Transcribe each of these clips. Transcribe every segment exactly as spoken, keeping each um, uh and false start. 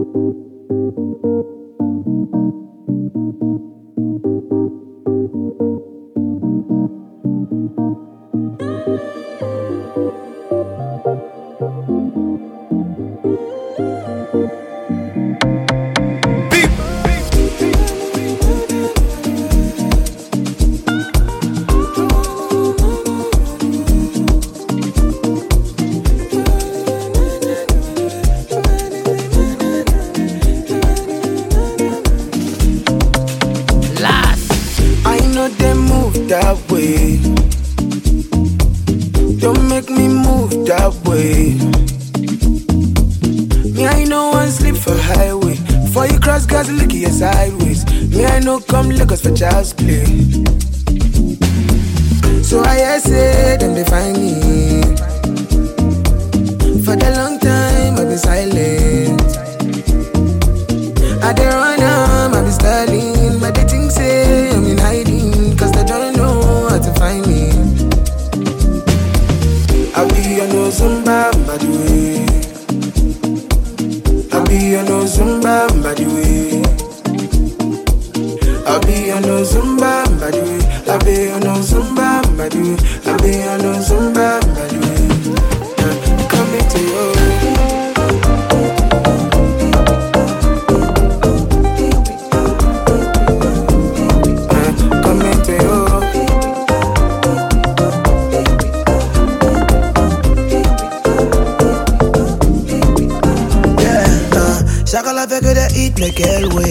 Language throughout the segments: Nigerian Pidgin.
That way, don't make me move that way. Me, I know one sleep for highway. Before you cross, gas look your sideways. Me, I know come Lagos for child's play. So I say them they find me. For the long time I've been silent. I dey run am, I be styling, but they think say I'm in hiding, cause they don't know how to find me. I be on no Zumba, by the way. I be on no Zumba, by the way. I be on no Zumba, by the way. I be on no Zumba, by the way. I be on no Zumba, by the way. Yeah, coming to you. Chacun la fait que des hits, mais quel way.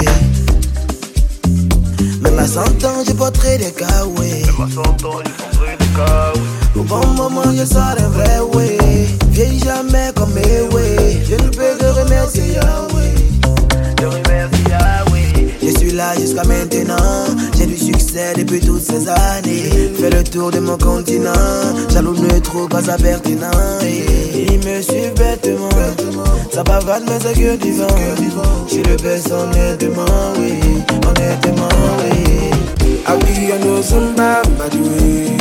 Même à cent ans, j'ai pas trait des cas, ouais. Même à cent ans, j'ai pas trait des cas, ouais. Au bon moment, je sors un vrai way. Vieille jamais comme mes way. Je ne peux que remercier Yahweh. Je remercie Yahweh. Je suis là jusqu'à maintenant. J'ai du succès depuis toutes ces années. Fais le tour de mon continent. Jaloux ne trouve pas ça pertinent. Ils me suivent bêtement. Ça bavade mais c'est que du vent. J'suis le best honnêtement, oui. Honnêtement, oui. I be on no Zumba, by the way.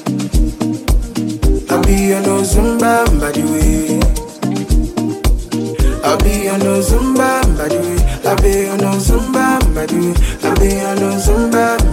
I be on no Zumba, by the way. I be on no Zumba, by the way. I be on no Zumba, by the way. I be on no Zumba.